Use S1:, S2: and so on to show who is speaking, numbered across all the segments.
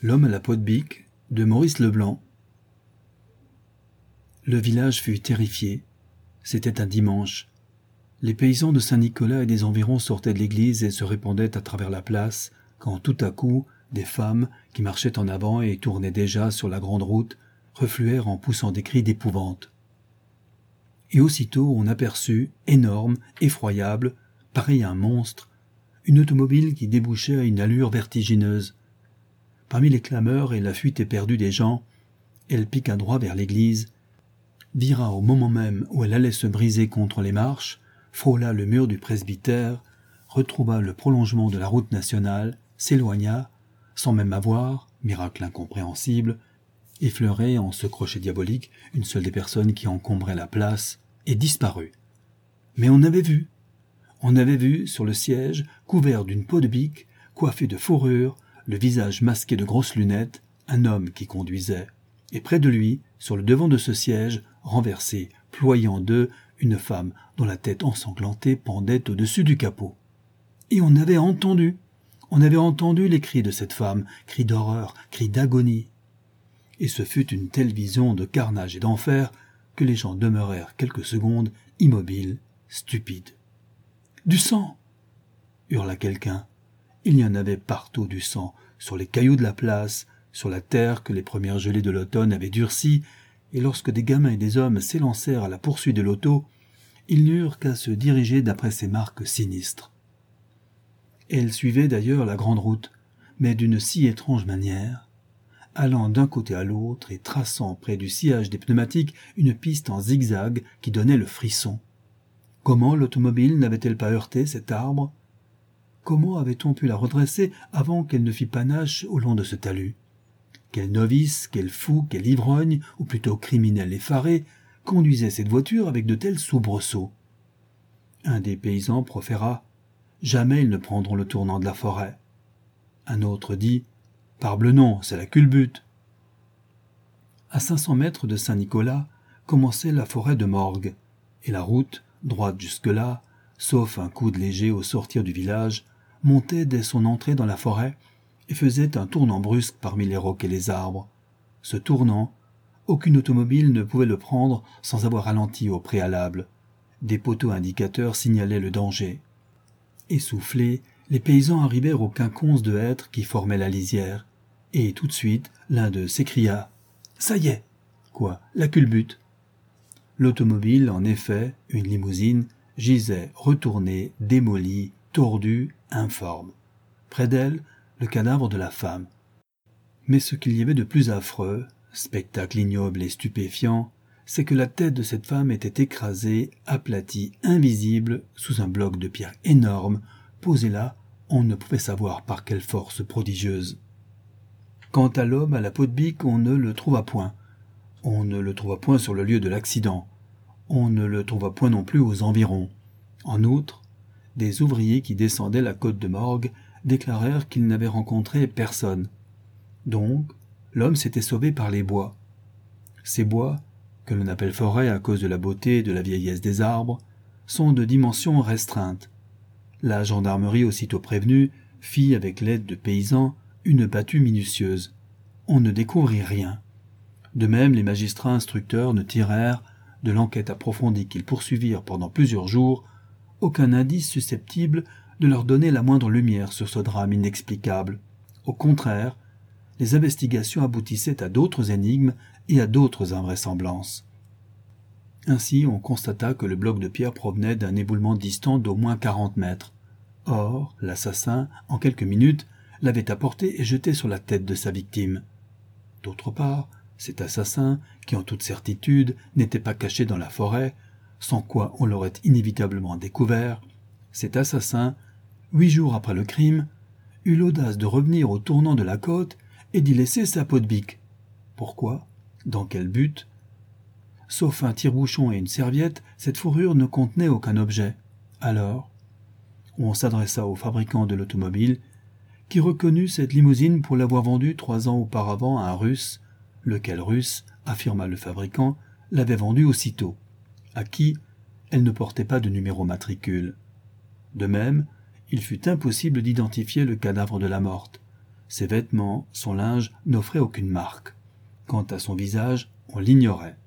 S1: L'homme à la peau de bique de Maurice Leblanc. Le village fut terrifié. C'était un dimanche. Les paysans de Saint-Nicolas et des environs sortaient de l'église et se répandaient à travers la place, quand tout à coup, des femmes, qui marchaient en avant et tournaient déjà sur la grande route, refluèrent en poussant des cris d'épouvante. Et aussitôt on aperçut, énorme, effroyable, pareil à un monstre, une automobile qui débouchait à une allure vertigineuse. Parmi les clameurs et la fuite éperdue des gens, elle piqua droit vers l'église, vira au moment même où elle allait se briser contre les marches, frôla le mur du presbytère, retrouva le prolongement de la route nationale, s'éloigna, sans même avoir, miracle incompréhensible, effleuré en ce crochet diabolique une seule des personnes qui encombraient la place, et disparut. Mais on avait vu sur le siège, couvert d'une peau de bique, coiffé de fourrure, le visage masqué de grosses lunettes, un homme qui conduisait, et près de lui, sur le devant de ce siège, renversé, ployé en deux, une femme dont la tête ensanglantée pendait au-dessus du capot. Et on avait entendu les cris de cette femme, cris d'horreur, cris d'agonie. Et ce fut une telle vision de carnage et d'enfer que les gens demeurèrent quelques secondes immobiles, stupides. « Du sang !» hurla quelqu'un. Il y en avait partout du sang, sur les cailloux de la place, sur la terre que les premières gelées de l'automne avaient durcie, et lorsque des gamins et des hommes s'élancèrent à la poursuite de l'auto, ils n'eurent qu'à se diriger d'après ces marques sinistres. Elle suivait d'ailleurs la grande route, mais d'une si étrange manière, allant d'un côté à l'autre et traçant près du sillage des pneumatiques une piste en zigzag qui donnait le frisson. Comment l'automobile n'avait-elle pas heurté cet arbre ? Comment avait-on pu la redresser avant qu'elle ne fît panache au long de ce talus ? Quel novice, quel fou, quel ivrogne, ou plutôt criminel effaré, conduisait cette voiture avec de tels soubresauts ? Un des paysans proféra « Jamais ils ne prendront le tournant de la forêt ». Un autre dit « Parbleu non, c'est la culbute ». À 500 mètres de Saint-Nicolas commençait la forêt de Morgues, et la route, droite jusque-là, sauf un coude léger au sortir du village, montait dès son entrée dans la forêt et faisait un tournant brusque parmi les rocs et les arbres. Ce tournant, aucune automobile ne pouvait le prendre sans avoir ralenti au préalable. Des poteaux indicateurs signalaient le danger. Essoufflés, les paysans arrivèrent aux quinconces de hêtres qui formaient la lisière, et tout de suite, l'un d'eux s'écria « Ça y est !»« Quoi, la culbute ?» L'automobile, en effet, une limousine, gisait retournée, démolie, tordue, informe. Près d'elle, le cadavre de la femme. Mais ce qu'il y avait de plus affreux, spectacle ignoble et stupéfiant, c'est que la tête de cette femme était écrasée, aplatie, invisible, sous un bloc de pierre énorme, posé là, on ne pouvait savoir par quelle force prodigieuse. Quant à l'homme à la peau de bique, on ne le trouva point. On ne le trouva point sur le lieu de l'accident. On ne le trouva point non plus aux environs. En outre, des ouvriers qui descendaient la côte de Morgues déclarèrent qu'ils n'avaient rencontré personne. Donc, l'homme s'était sauvé par les bois. Ces bois, que l'on appelle forêt à cause de la beauté et de la vieillesse des arbres, sont de dimensions restreintes. La gendarmerie, aussitôt prévenue, fit, avec l'aide de paysans, une battue minutieuse. On ne découvrit rien. De même, les magistrats instructeurs ne tirèrent, de l'enquête approfondie qu'ils poursuivirent pendant plusieurs jours, aucun indice susceptible de leur donner la moindre lumière sur ce drame inexplicable. Au contraire, les investigations aboutissaient à d'autres énigmes et à d'autres invraisemblances. Ainsi, on constata que le bloc de pierre provenait d'un éboulement distant d'au moins 40 mètres. Or, l'assassin, en quelques minutes, l'avait apporté et jeté sur la tête de sa victime. D'autre part, cet assassin, qui en toute certitude n'était pas caché dans la forêt, sans quoi on l'aurait inévitablement découvert, cet assassin, 8 jours après le crime, eut l'audace de revenir au tournant de la côte et d'y laisser sa peau de bique. Pourquoi ? Dans quel but ? Sauf un tire-bouchon et une serviette, cette fourrure ne contenait aucun objet. Alors, on s'adressa au fabricant de l'automobile, qui reconnut cette limousine pour l'avoir vendue 3 ans auparavant à un Russe, lequel Russe, affirma le fabricant, l'avait vendue aussitôt, à qui elle ne portait pas de numéro matricule. De même, il fut impossible d'identifier le cadavre de la morte. Ses vêtements, son linge n'offraient aucune marque. Quant à son visage, on l'ignorait.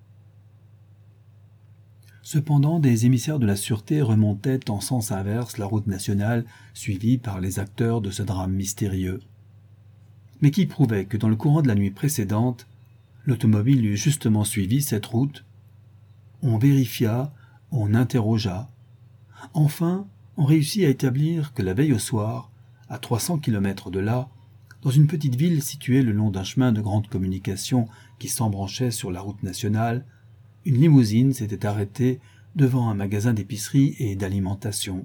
S1: Cependant, des émissaires de la sûreté remontaient en sens inverse la route nationale suivie par les acteurs de ce drame mystérieux. Mais qui prouvait que dans le courant de la nuit précédente, l'automobile eût justement suivi cette route? On vérifia, on interrogea. Enfin, on réussit à établir que la veille au soir, à 300 kilomètres de là, dans une petite ville située le long d'un chemin de grande communication qui s'embranchait sur la route nationale, une limousine s'était arrêtée devant un magasin d'épicerie et d'alimentation.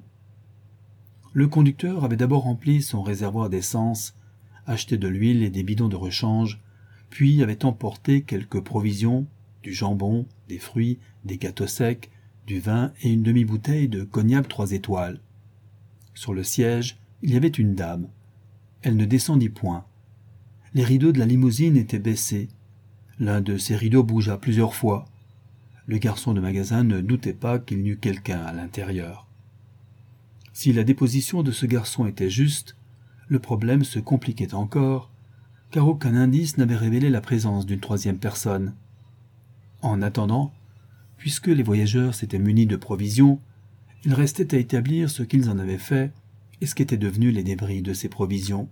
S1: Le conducteur avait d'abord rempli son réservoir d'essence, acheté de l'huile et des bidons de rechange, puis avait emporté quelques provisions, du jambon, des fruits, des gâteaux secs, du vin et une demi-bouteille de cognac 3 étoiles. Sur le siège, il y avait une dame. Elle ne descendit point. Les rideaux de la limousine étaient baissés. L'un de ces rideaux bougea plusieurs fois. Le garçon de magasin ne doutait pas qu'il n'y eût quelqu'un à l'intérieur. Si la déposition de ce garçon était juste, le problème se compliquait encore, car aucun indice n'avait révélé la présence d'une troisième personne. En attendant, puisque les voyageurs s'étaient munis de provisions, il restait à établir ce qu'ils en avaient fait et ce qu'étaient devenus les débris de ces provisions.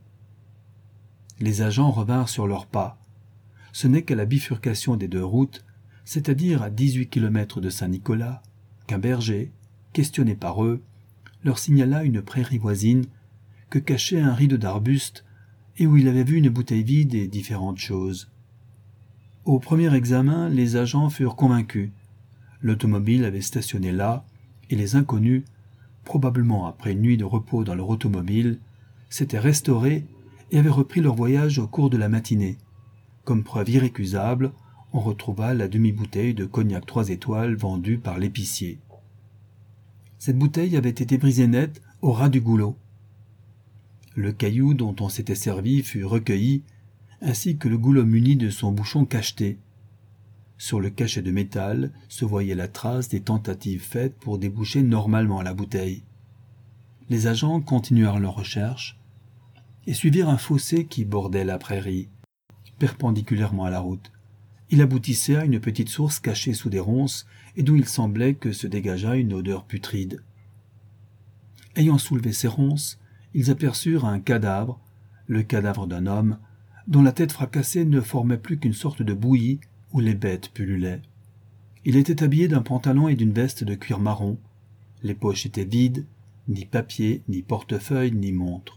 S1: Les agents revinrent sur leurs pas. Ce n'est qu'à la bifurcation des deux routes, c'est-à-dire à 18 kilomètres de Saint-Nicolas, qu'un berger, questionné par eux, leur signala une prairie voisine que cachait un rideau d'arbustes et où il avait vu une bouteille vide et différentes choses. Au premier examen, les agents furent convaincus. L'automobile avait stationné là, et les inconnus, probablement après une nuit de repos dans leur automobile, s'étaient restaurés et avaient repris leur voyage au cours de la matinée. Comme preuve irrécusable, on retrouva la demi-bouteille de cognac 3 étoiles vendue par l'épicier. Cette bouteille avait été brisée net au ras du goulot. Le caillou dont on s'était servi fut recueilli, ainsi que le goulot muni de son bouchon cacheté. Sur le cachet de métal se voyait la trace des tentatives faites pour déboucher normalement la bouteille. Les agents continuèrent leurs recherches et suivirent un fossé qui bordait la prairie, perpendiculairement à la route. Il aboutissait à une petite source cachée sous des ronces et d'où il semblait que se dégageât une odeur putride. Ayant soulevé ces ronces, ils aperçurent un cadavre, le cadavre d'un homme, dont la tête fracassée ne formait plus qu'une sorte de bouillie où les bêtes pullulaient. Il était habillé d'un pantalon et d'une veste de cuir marron. Les poches étaient vides, ni papier, ni portefeuille, ni montre.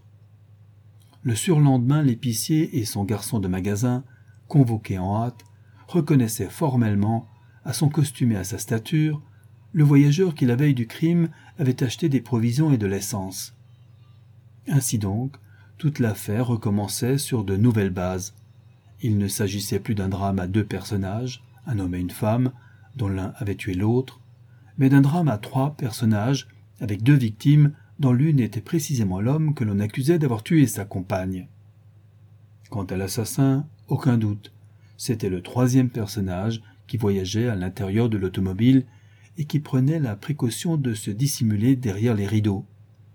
S1: Le surlendemain, l'épicier et son garçon de magasin, convoqués en hâte, reconnaissaient formellement, à son costume et à sa stature, le voyageur qui la veille du crime avait acheté des provisions et de l'essence. Ainsi donc, toute l'affaire recommençait sur de nouvelles bases. Il ne s'agissait plus d'un drame à deux personnages, un homme et une femme, dont l'un avait tué l'autre, mais d'un drame à 3 personnages, avec 2 victimes, dont l'une était précisément l'homme que l'on accusait d'avoir tué sa compagne. Quant à l'assassin, aucun doute, c'était le 3e personnage qui voyageait à l'intérieur de l'automobile et qui prenait la précaution de se dissimuler derrière les rideaux.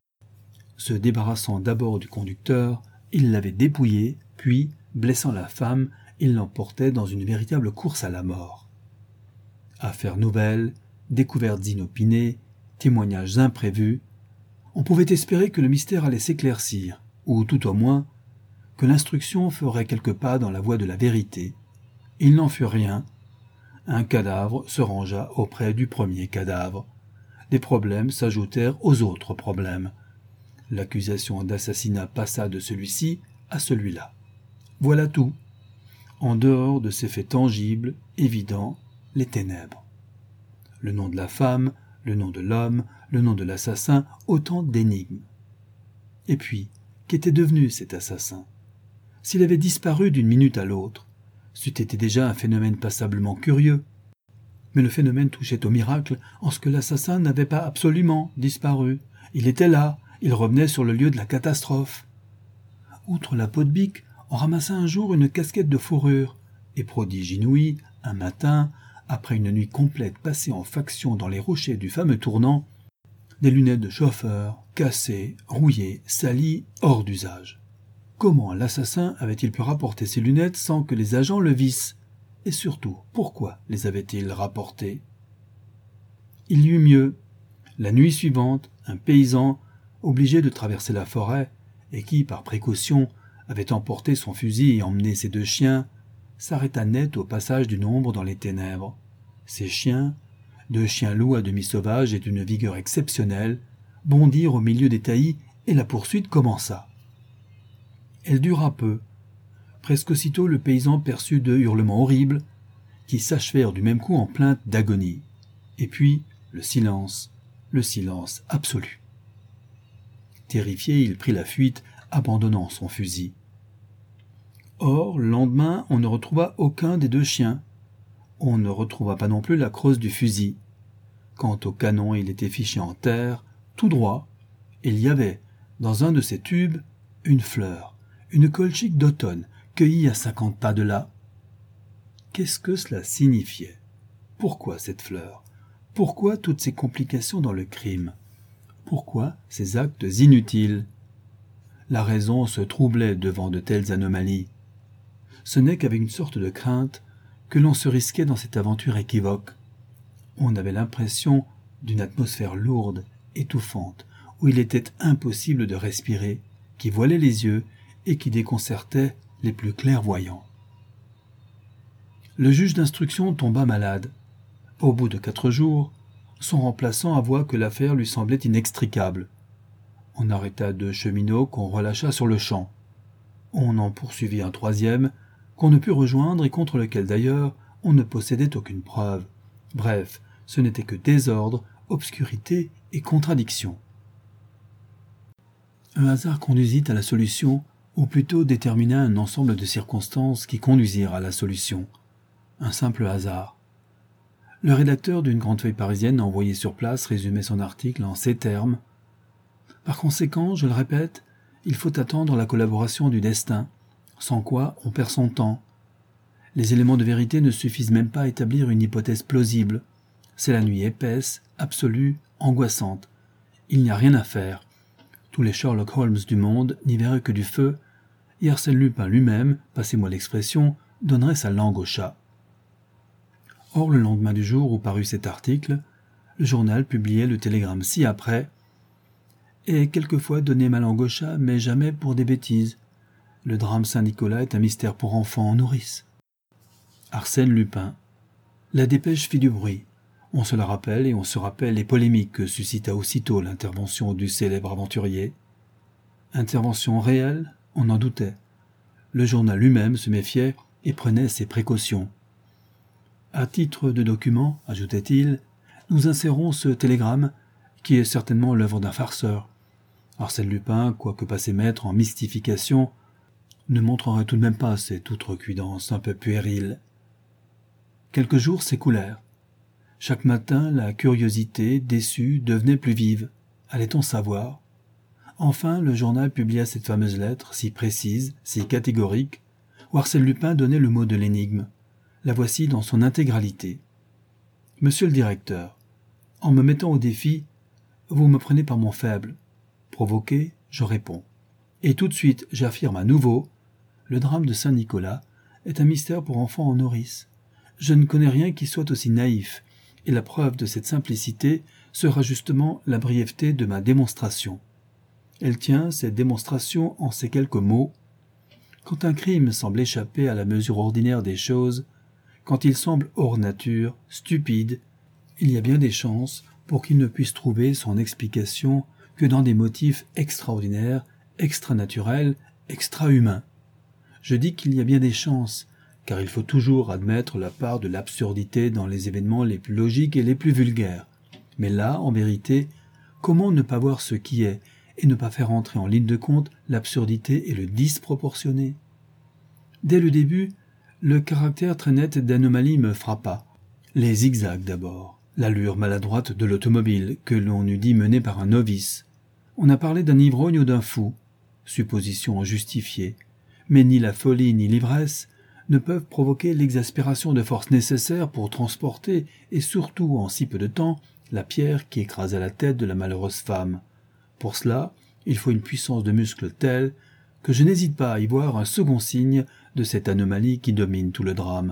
S1: Se débarrassant d'abord du conducteur, il l'avait dépouillé, puis, blessant la femme, il l'emportait dans une véritable course à la mort. Affaires nouvelles, découvertes inopinées, témoignages imprévus, on pouvait espérer que le mystère allait s'éclaircir, ou tout au moins, que l'instruction ferait quelques pas dans la voie de la vérité. Il n'en fut rien. Un cadavre se rangea auprès du premier cadavre. Des problèmes s'ajoutèrent aux autres problèmes. L'accusation d'assassinat passa de celui-ci à celui-là. Voilà tout. En dehors de ces faits tangibles, évidents, les ténèbres. Le nom de la femme, le nom de l'homme, le nom de l'assassin, autant d'énigmes. Et puis, qu'était devenu cet assassin? S'il avait disparu d'une minute à l'autre, c'eût été déjà un phénomène passablement curieux. Mais le phénomène touchait au miracle en ce que l'assassin n'avait pas absolument disparu. Il était là, il revenait sur le lieu de la catastrophe. Outre la peau de bique, on ramassa un jour une casquette de fourrure, et prodige inouï, un matin, après une nuit complète passée en faction dans les rochers du fameux tournant, des lunettes de chauffeur, cassées, rouillées, salies, hors d'usage. Comment l'assassin avait-il pu rapporter ses lunettes sans que les agents le vissent? Et surtout, pourquoi les avait-il rapportées? Il y eut mieux. La nuit suivante, un paysan, obligé de traverser la forêt, et qui, par précaution, avait emporté son fusil et emmené ses 2 chiens, s'arrêta net au passage d'une ombre dans les ténèbres. Ces chiens, 2 chiens loups à demi sauvages et d'une vigueur exceptionnelle, bondirent au milieu des taillis et la poursuite commença. Elle dura peu. Presque aussitôt le paysan perçut 2 hurlements horribles qui s'achevèrent du même coup en plaintes d'agonie. Et puis, le silence absolu. Terrifié, il prit la fuite, abandonnant son fusil. Or, le lendemain, on ne retrouva aucun des 2 chiens. On ne retrouva pas non plus la crosse du fusil. Quant au canon, il était fiché en terre, tout droit, et il y avait, dans un de ses tubes, une fleur, une colchique d'automne, cueillie à 50 pas de là. Qu'est-ce que cela signifiait? Pourquoi cette fleur? Pourquoi toutes ces complications dans le crime? Pourquoi ces actes inutiles? La raison se troublait devant de telles anomalies. Ce n'est qu'avec une sorte de crainte que l'on se risquait dans cette aventure équivoque. On avait l'impression d'une atmosphère lourde, étouffante, où il était impossible de respirer, qui voilait les yeux et qui déconcertait les plus clairvoyants. Le juge d'instruction tomba malade. Au bout de 4 jours, son remplaçant avoua que l'affaire lui semblait inextricable. On arrêta 2 cheminots qu'on relâcha sur le champ. On en poursuivit un 3e, qu'on ne put rejoindre et contre lequel d'ailleurs on ne possédait aucune preuve. Bref, ce n'était que désordre, obscurité et contradiction. Un hasard conduisit à la solution, ou plutôt détermina un ensemble de circonstances qui conduisirent à la solution. Un simple hasard. Le rédacteur d'une grande feuille parisienne envoyé sur place résumait son article en ces termes. Par conséquent, je le répète, il faut attendre la collaboration du destin, sans quoi on perd son temps. Les éléments de vérité ne suffisent même pas à établir une hypothèse plausible. C'est la nuit épaisse, absolue, angoissante. Il n'y a rien à faire. Tous les Sherlock Holmes du monde n'y verraient que du feu, et Arsène Lupin lui-même, passez-moi l'expression, donnerait sa langue au chat. Or, le lendemain du jour où parut cet article, le journal publiait le télégramme ci-après, et quelquefois donnait ma langue au chat, mais jamais pour des bêtises. Le drame Saint-Nicolas est un mystère pour enfants en nourrice. Arsène Lupin. La dépêche fit du bruit. On se la rappelle et on se rappelle les polémiques que suscita aussitôt l'intervention du célèbre aventurier. Intervention réelle, on en doutait. Le journal lui-même se méfiait et prenait ses précautions. À titre de document, ajoutait-il, nous insérons ce télégramme, qui est certainement l'œuvre d'un farceur. Arsène Lupin, quoique passé maître en mystification, ne montrerait tout de même pas cette outrecuidance un peu puérile. Quelques jours s'écoulèrent. Chaque matin, la curiosité, déçue, devenait plus vive. Allait-on savoir? Enfin, le journal publia cette fameuse lettre, si précise, si catégorique, où Arsène Lupin donnait le mot de l'énigme. La voici dans son intégralité. Monsieur le directeur, en me mettant au défi, vous me prenez par mon faible. Provoqué, je réponds. Et tout de suite, j'affirme à nouveau, le drame de Saint-Nicolas est un mystère pour enfants en nourrice. Je ne connais rien qui soit aussi naïf, et la preuve de cette simplicité sera justement la brièveté de ma démonstration. Elle tient, cette démonstration, en ces quelques mots. Quand un crime semble échapper à la mesure ordinaire des choses, quand il semble hors nature, stupide, il y a bien des chances pour qu'il ne puisse trouver son explication que dans des motifs extraordinaires, extranaturels, extra-humains. Je dis qu'il y a bien des chances, car il faut toujours admettre la part de l'absurdité dans les événements les plus logiques et les plus vulgaires. Mais là, en vérité, comment ne pas voir ce qui est, et ne pas faire entrer en ligne de compte l'absurdité et le disproportionné? Dès le début, le caractère très net d'anomalie me frappa. Les zigzags d'abord, l'allure maladroite de l'automobile, que l'on eût dit menée par un novice. On a parlé d'un ivrogne ou d'un fou, supposition injustifiée, mais ni la folie ni l'ivresse ne peuvent provoquer l'exaspération de force nécessaire pour transporter, et surtout en si peu de temps, la pierre qui écrasa la tête de la malheureuse femme. Pour cela, il faut une puissance de muscle telle que je n'hésite pas à y voir un second signe de cette anomalie qui domine tout le drame.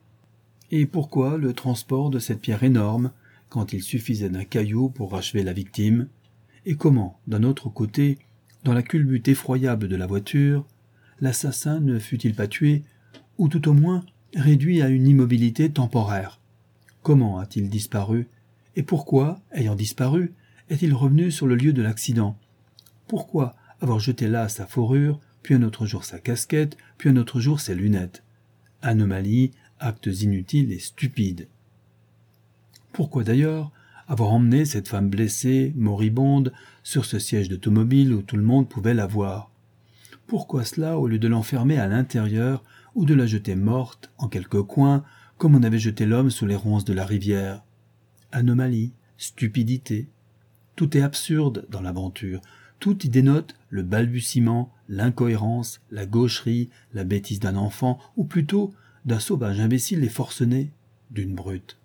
S1: Et pourquoi le transport de cette pierre énorme, quand il suffisait d'un caillou pour achever la victime? Et comment, d'un autre côté, dans la culbute effroyable de la voiture, l'assassin ne fut-il pas tué, ou tout au moins réduit à une immobilité temporaire? Comment a-t-il disparu? Et pourquoi, ayant disparu, est-il revenu sur le lieu de l'accident? Pourquoi avoir jeté là sa fourrure, puis un autre jour sa casquette, puis un autre jour ses lunettes? Anomalie, actes inutiles et stupides. Pourquoi d'ailleurs avoir emmené cette femme blessée, moribonde, sur ce siège d'automobile où tout le monde pouvait la voir? Pourquoi cela au lieu de l'enfermer à l'intérieur ou de la jeter morte en quelque coin, comme on avait jeté l'homme sous les ronces de la rivière? Anomalie, stupidité. Tout est absurde dans l'aventure. Tout y dénote le balbutiement, l'incohérence, la gaucherie, la bêtise d'un enfant, ou plutôt d'un sauvage imbécile et forcené, d'une brute.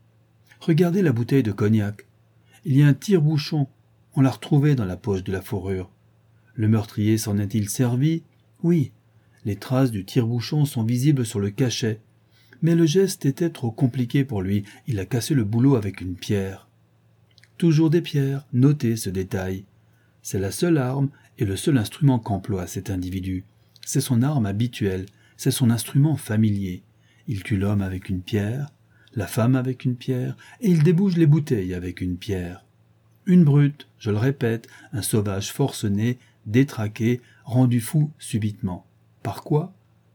S1: Regardez la bouteille de cognac. Il y a un tire-bouchon. On l'a retrouvé dans la poche de la fourrure. Le meurtrier s'en est-il servi? Oui. Les traces du tire-bouchon sont visibles sur le cachet. Mais le geste était trop compliqué pour lui. Il a cassé le boulot avec une pierre. Toujours des pierres, notez ce détail. C'est la seule arme et le seul instrument qu'emploie cet individu. C'est son arme habituelle, c'est son instrument familier. Il tue l'homme avec une pierre, la femme avec une pierre, et il débouche les bouteilles avec une pierre. Une brute, je le répète, un sauvage forcené, détraqué, rendu fou subitement. Par quoi?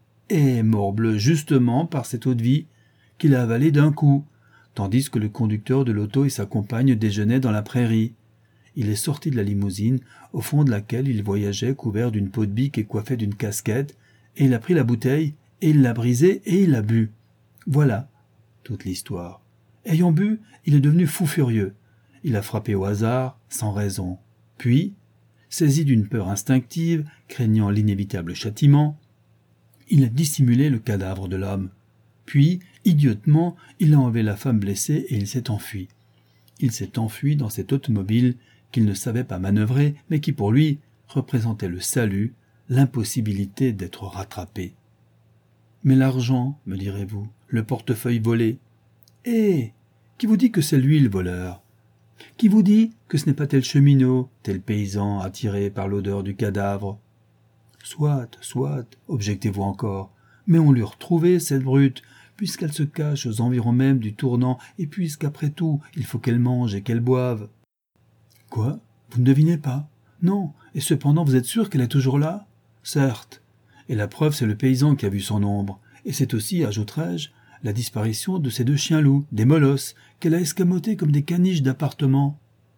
S1: Eh, morbleu, justement par cette eau-de-vie qu'il a avalée d'un coup, tandis que le conducteur de l'auto et sa compagne déjeunaient dans la prairie. Il est sorti de la limousine, au fond de laquelle il voyageait couvert d'une peau de bique et coiffé d'une casquette, et il a pris la bouteille, et il l'a brisée, et il l'a bu. Voilà toute l'histoire. Ayant bu, il est devenu fou furieux. Il a frappé au hasard, sans raison. Puis, saisi d'une peur instinctive, craignant l'inévitable châtiment, il a dissimulé le cadavre de l'homme. Puis, idiotement, il a enlevé la femme blessée et il s'est enfui. Il s'est enfui dans cette automobile qu'il ne savait pas manœuvrer, mais qui pour lui représentait le salut, l'impossibilité d'être rattrapé. Mais l'argent, me direz-vous, le portefeuille volé. Eh, qui vous dit que c'est lui le voleur? Qui vous dit que ce n'est pas tel cheminot, tel paysan attiré par l'odeur du cadavre? Soit, objectez-vous encore, mais on lui retrouvait cette brute, puisqu'elle se cache aux environs même du tournant, et puisqu'après tout, il faut qu'elle mange et qu'elle boive. Quoi? Vous ne devinez pas? Non, et cependant vous êtes sûr qu'elle est toujours là? Certes, et la preuve c'est le paysan qui a vu son ombre, et c'est aussi, ajouterai-je, la disparition de ces deux chiens-loups, des molosses, qu'elle a escamotés comme des caniches d'appartement.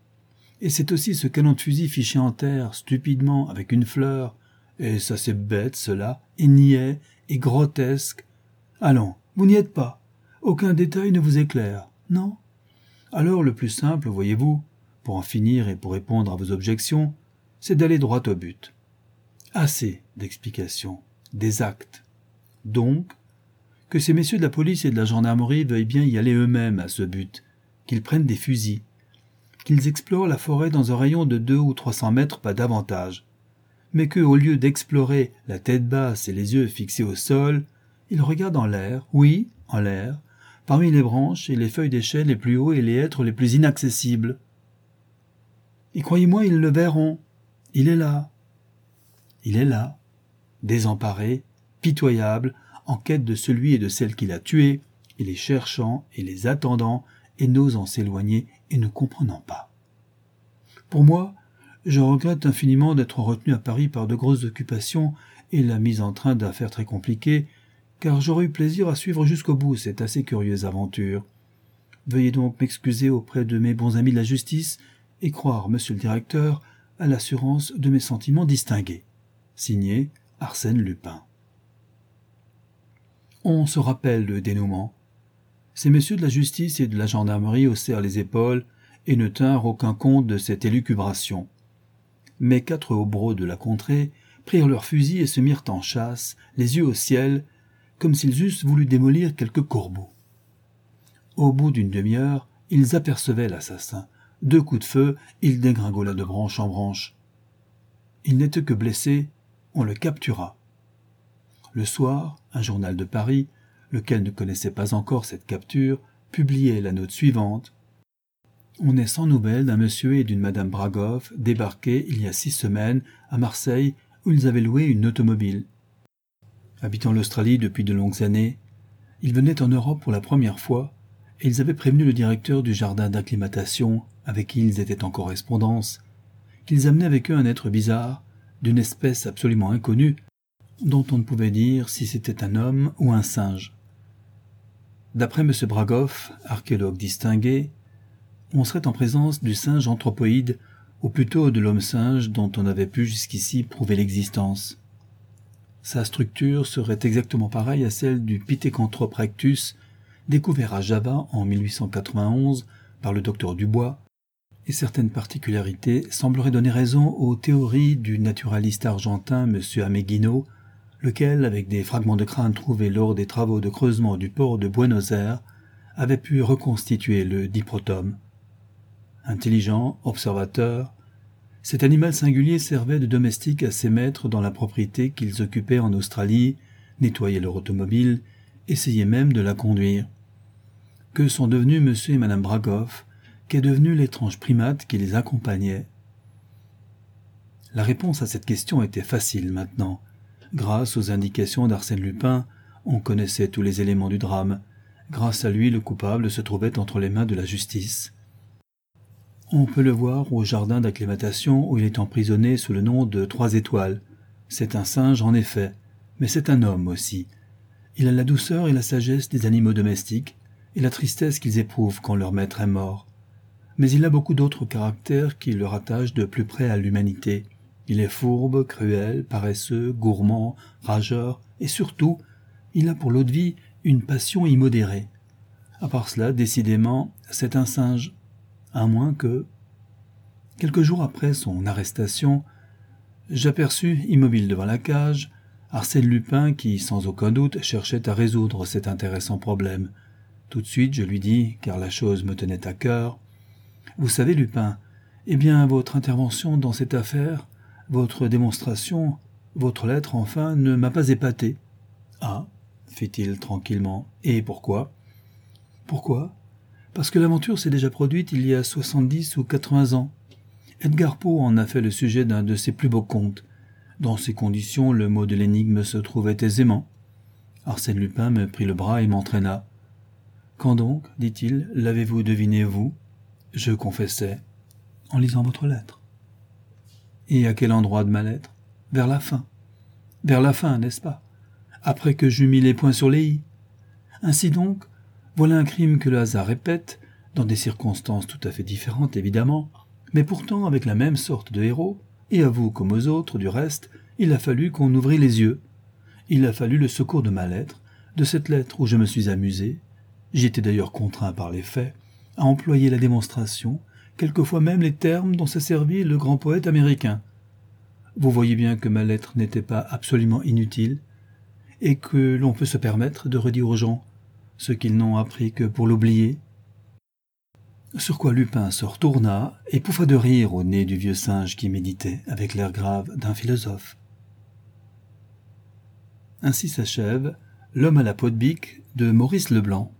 S1: Et c'est aussi ce canon de fusil fiché en terre, stupidement, avec une fleur, et ça c'est bête cela, et niais, et grotesque. Allons, vous n'y êtes pas. Aucun détail ne vous éclaire, non? Alors le plus simple, voyez-vous, pour en finir et pour répondre à vos objections, c'est d'aller droit au but. Assez d'explications, des actes. Donc, que ces messieurs de la police et de la gendarmerie veuillent bien y aller eux-mêmes à ce but, qu'ils prennent des fusils, qu'ils explorent la forêt dans un rayon de 200 ou 300 mètres, pas davantage, mais que, au lieu d'explorer la tête basse et les yeux fixés au sol, ils regardent en l'air, oui, en l'air, parmi les branches et les feuilles d'échelle les plus hauts et les hêtres les plus inaccessibles. Et croyez-moi, ils le verront. Il est là. Il est là, désemparé, pitoyable, en quête de celui et de celle qu'il a tués, et les cherchant et les attendant, et n'osant s'éloigner et ne comprenant pas. Pour moi, je regrette infiniment d'être retenu à Paris par de grosses occupations et la mise en train d'affaires très compliquées, car j'aurais eu plaisir à suivre jusqu'au bout cette assez curieuse aventure. Veuillez donc m'excuser auprès de mes bons amis de la justice et croire, monsieur le directeur, à l'assurance de mes sentiments distingués. Signé Arsène Lupin. On se rappelle le dénouement. Ces messieurs de la justice et de la gendarmerie haussèrent les épaules et ne tinrent aucun compte de cette élucubration. Mais 4 hobereaux de la contrée prirent leurs fusils et se mirent en chasse, les yeux au ciel, comme s'ils eussent voulu démolir quelques corbeaux. Au bout d'une demi-heure, ils apercevaient l'assassin. 2 coups de feu, il dégringola de branche en branche. Il n'était que blessé, on le captura. Le soir, un journal de Paris, lequel ne connaissait pas encore cette capture, publiait la note suivante. On est sans nouvelles d'un monsieur et d'une madame Bragoff débarqués il y a 6 semaines à Marseille où ils avaient loué une automobile. Habitant l'Australie depuis de longues années, ils venaient en Europe pour la première fois et ils avaient prévenu le directeur du jardin d'acclimatation, avec qui ils étaient en correspondance, qu'ils amenaient avec eux un être bizarre, d'une espèce absolument inconnue, dont on ne pouvait dire si c'était un homme ou un singe. D'après M. Bragoff, archéologue distingué, on serait en présence du singe anthropoïde, ou plutôt de l'homme-singe dont on avait pu jusqu'ici prouver l'existence. Sa structure serait exactement pareille à celle du Pithecanthrope rectus, découvert à Java en 1891 par le docteur Dubois, et certaines particularités sembleraient donner raison aux théories du naturaliste argentin M. Ameghino, lequel, avec des fragments de crâne trouvés lors des travaux de creusement du port de Buenos Aires, avait pu reconstituer le diprotum. Intelligent, observateur, cet animal singulier servait de domestique à ses maîtres dans la propriété qu'ils occupaient en Australie, nettoyait leur automobile, essayait même de la conduire. Que sont devenus M. et Mme Bragoff? Qu'est devenu l'étrange primate qui les accompagnait? La réponse à cette question était facile maintenant. Grâce aux indications d'Arsène Lupin, on connaissait tous les éléments du drame. Grâce à lui, le coupable se trouvait entre les mains de la justice. On peut le voir au jardin d'acclimatation où il est emprisonné sous le nom de 3 étoiles. C'est un singe en effet, mais c'est un homme aussi. Il a la douceur et la sagesse des animaux domestiques, et la tristesse qu'ils éprouvent quand leur maître est mort. Mais il a beaucoup d'autres caractères qui le rattachent de plus près à l'humanité. Il est fourbe, cruel, paresseux, gourmand, rageur, et surtout, il a pour l'eau de vie une passion immodérée. À part cela, décidément, c'est un singe. À moins que... Quelques jours après son arrestation, j'aperçus, immobile devant la cage, Arsène Lupin qui, sans aucun doute, cherchait à résoudre cet intéressant problème. Tout de suite, je lui dis, car la chose me tenait à cœur, « Vous savez, Lupin, eh bien, votre intervention dans cette affaire, votre démonstration, votre lettre, enfin, ne m'a pas épaté. »« Ah » fit-il tranquillement. « Et pourquoi ?»« Pourquoi ? Parce que l'aventure s'est déjà produite il y a 70 ou 80 ans. Edgar Poe en a fait le sujet d'un de ses plus beaux contes. Dans ces conditions, le mot de l'énigme se trouvait aisément. Arsène Lupin me prit le bras et m'entraîna. « Quand donc, dit-il, l'avez-vous deviné, vous ?» Je confessai, en lisant votre lettre. « Et à quel endroit de ma lettre ? Vers la fin. Vers la fin, n'est-ce pas ? Après que j'eus mis les points sur les i. Ainsi donc, voilà un crime que le hasard répète, dans des circonstances tout à fait différentes évidemment, mais pourtant avec la même sorte de héros, et à vous comme aux autres, du reste, il a fallu qu'on ouvrît les yeux. Il a fallu le secours de ma lettre, de cette lettre où je me suis amusé, j'y étais d'ailleurs contraint par les faits, à employer la démonstration, quelquefois même les termes dont s'est servi le grand poète américain. Vous voyez bien que ma lettre n'était pas absolument inutile, et que l'on peut se permettre de redire aux gens ce qu'ils n'ont appris que pour l'oublier. » Sur quoi Lupin se retourna et pouffa de rire au nez du vieux singe qui méditait avec l'air grave d'un philosophe. Ainsi s'achève L'homme à la peau de bique de Maurice Leblanc.